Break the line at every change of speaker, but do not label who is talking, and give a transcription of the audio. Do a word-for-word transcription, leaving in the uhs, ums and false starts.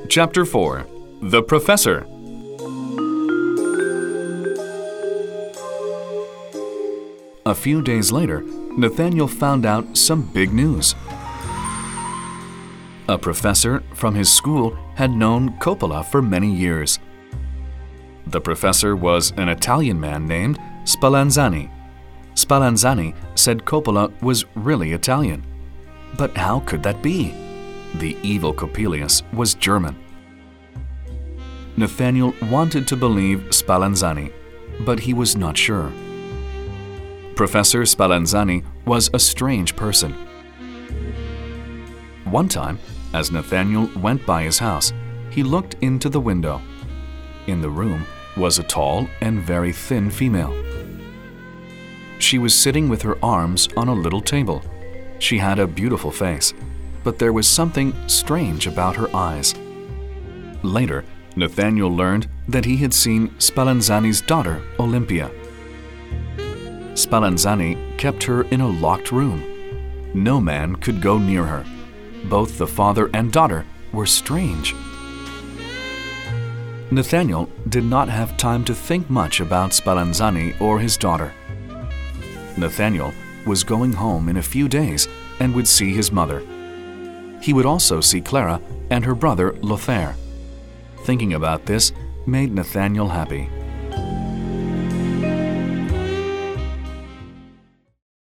Chapter four. The Professor. A few days later, Nathaniel found out some big news. A professor from his school had known Coppola for many years. The professor was an Italian man named Spallanzani. Spallanzani said Coppola was really Italian. But how could that be? The evil Coppelius was German. Nathaniel wanted to believe Spallanzani, but he was not sure. Professor Spallanzani was a strange person. One time, as Nathaniel went by his house, he looked into the window. In the room was a tall and very thin female. She was sitting with her arms on a little table. She had a beautiful face, but there was something strange about her eyes. Later, Nathaniel learned that he had seen Spallanzani's daughter, Olympia. Spallanzani kept her in a locked room. No man could go near her. Both the father and daughter were strange. Nathaniel did not have time to think much about Spallanzani or his daughter. Nathaniel was going home in a few days and would see his mother. He would also see Clara and her brother Lothair. Thinking about this made Nathaniel happy.